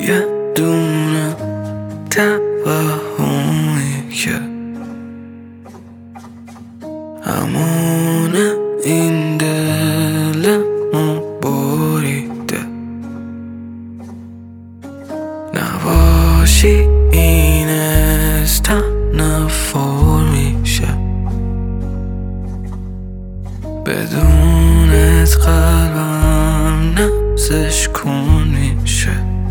یه دونه توهمی که همونه این دلمو بریده، نباشی این استنفر میشه، بدونت قلبم نفسش کن میشه.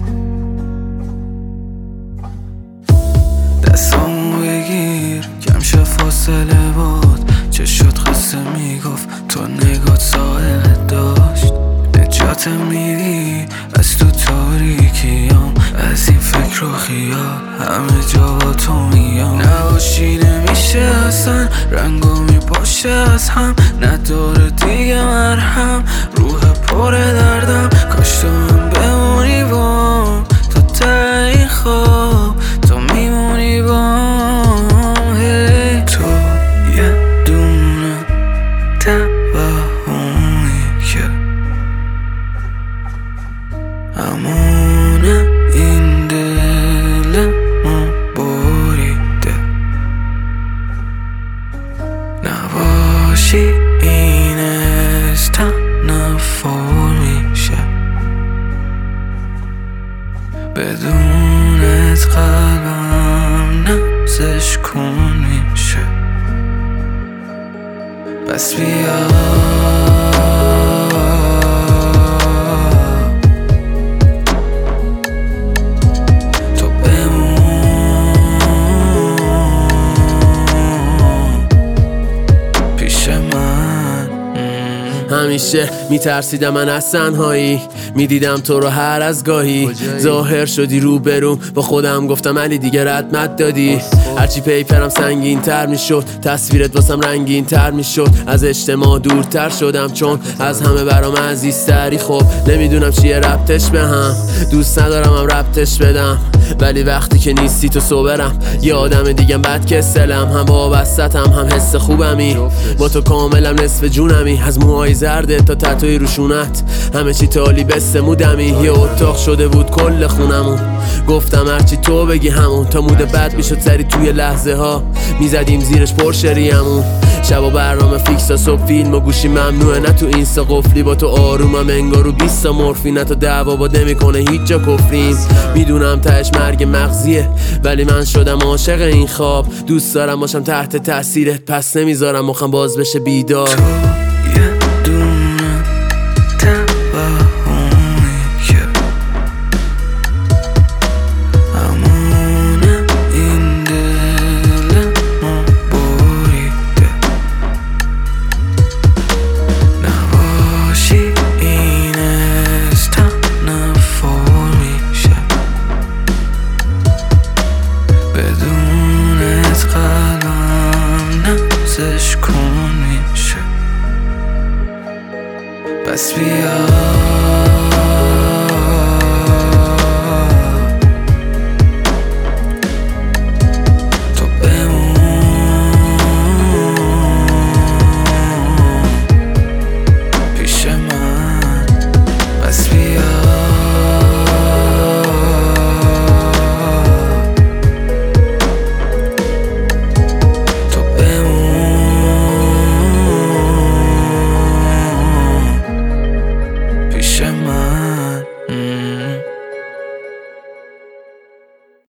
دستامو بگیر کم شه فاصله باد، چه شد قصه میگفت تو نگات سائقه داشت، نجات میدی از تو تاریکیام، از این فکر و خیال همه جا با تو میام. نباشی نمیشه اصلا، رنگو میپاشه از هم، نداره دیگه مرهم، روح پر دردم، کاش تو هم بمونی بام تا ته این خواب، تو میمونی بام. هی تو یه دونه توهمی که همونه این دلمو بریده، نباشی این استنفر میشه، بدونت قلبم نفسش کن میشه. بس بیا تو بمون پیش من. همیشه میترسیدم من از تنهایی، میدیدم تو رو هر از گاهی، ظاهر شدی رو بروم، با خودم گفتم علی دیگه ردمت دادی. هرچی پیپرم سنگین تر میشد، تصویرت واسم رنگین تر میشد، از اجتماع دورتر شدم چون از همه برام عزیزتری. خب نمیدونم چیه ربطش به هم، دوست ندارم هم ربطش بدم، ولی وقتی که نیستی تو صبرم، یه آدم دیگه بد کسلم، هم وابستم هم حس خوبمی، با تو کاملم نصف جونمی، از موهای زرده تا تتوی روشونت، همه چی تالی بستمودمی. یه اتاق شده بود کل خونمون، گفتم هرچی تو بگی همون، تا مود بد میشد سری توی لحظه ها میزدیم زیرش پرشریمون. شبا برنامه فیکس تا صبح فیلم و گوشی ممنوعه، نه تو اینستا قفلی، با تو آرومم انگارو 20 تا مورفین، نه تو دعوا با نمیکنه هیچ جا کفریم. میدونم تهش مرگ مغزیه، ولی من شدم عاشق این خواب، دوست دارم باشم تحت تاثیرت، پس نمیذارم مخم باز بشه بیدار.